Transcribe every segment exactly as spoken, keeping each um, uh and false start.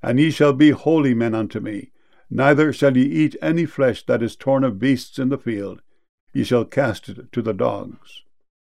And ye shall be holy men unto me. Neither shall ye eat any flesh that is torn of beasts in the field. Ye shall cast it to the dogs.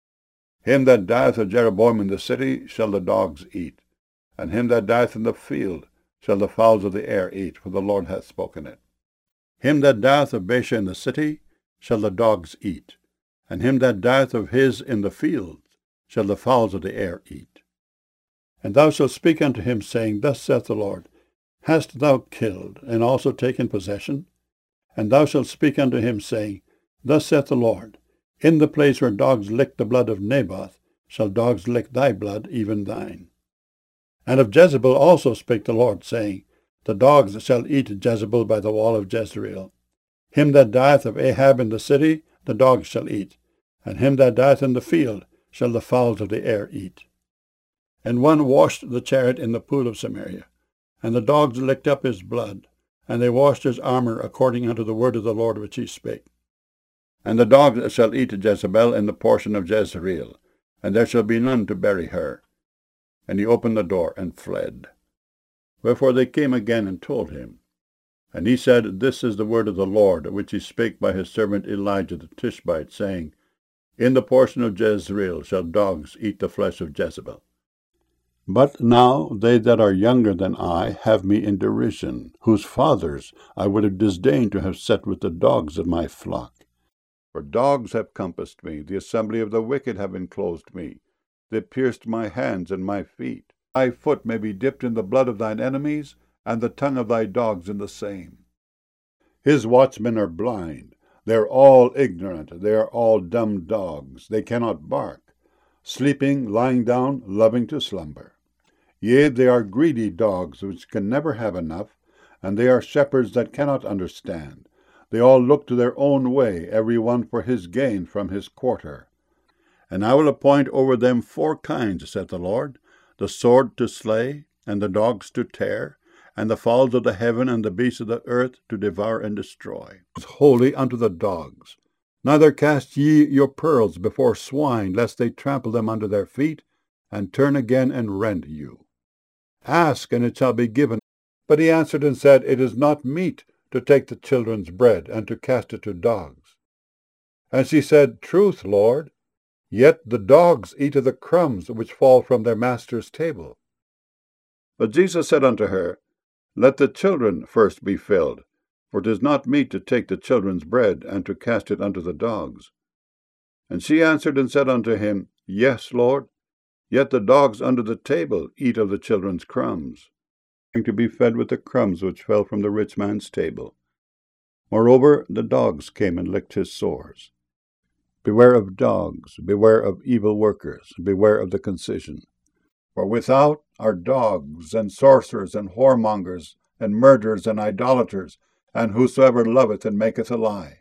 Him that dieth of Jeroboam in the city shall the dogs eat, and him that dieth in the field shall the fowls of the air eat, for the Lord hath spoken it. Him that dieth of Baasha in the city shall the dogs eat, and him that dieth of his in the field shall the fowls of the air eat. And thou shalt speak unto him, saying, Thus saith the Lord, Hast thou killed, and also taken possession? And thou shalt speak unto him, saying, Thus saith the Lord, In the place where dogs licked the blood of Naboth shall dogs lick thy blood, even thine. And of Jezebel also spake the Lord, saying, The dogs shall eat Jezebel by the wall of Jezreel. Him that dieth of Ahab in the city the dogs shall eat, and him that dieth in the field shall the fowls of the air eat. And one washed the chariot in the pool of Samaria, and the dogs licked up his blood, and they washed his armour according unto the word of the Lord which he spake. And the dogs shall eat Jezebel in the portion of Jezreel, and there shall be none to bury her. And he opened the door and fled. Wherefore they came again and told him. And he said, This is the word of the Lord, which he spake by his servant Elijah the Tishbite, saying, In the portion of Jezreel shall dogs eat the flesh of Jezebel. But now they that are younger than I have me in derision, whose fathers I would have disdained to have set with the dogs of my flock. For dogs have compassed me, the assembly of the wicked have enclosed me. They pierced my hands and my feet. Thy foot may be dipped in the blood of thine enemies, and the tongue of thy dogs in the same. His watchmen are blind. They are all ignorant. They are all dumb dogs. They cannot bark. Sleeping, lying down, loving to slumber. Yea, they are greedy dogs, which can never have enough, and they are shepherds that cannot understand. They all look to their own way, every one for his gain from his quarter. And I will appoint over them four kinds, saith the Lord, the sword to slay, and the dogs to tear, and the fowls of the heaven and the beasts of the earth to devour and destroy. It's holy unto the dogs. Neither cast ye your pearls before swine, lest they trample them under their feet, and turn again and rend you. Ask, and it shall be given. But he answered and said, It is not meet to take the children's bread, and to cast it to dogs. And she said, Truth, Lord, yet the dogs eat of the crumbs which fall from their master's table. But Jesus said unto her, Let the children first be filled, for it is not meet to take the children's bread, and to cast it unto the dogs. And she answered and said unto him, Yes, Lord, yet the dogs under the table eat of the children's crumbs, to be fed with the crumbs which fell from the rich man's table. Moreover, the dogs came and licked his sores. Beware of dogs, beware of evil workers, beware of the concision. For without are dogs, and sorcerers, and whoremongers, and murderers, and idolaters, and whosoever loveth and maketh a lie.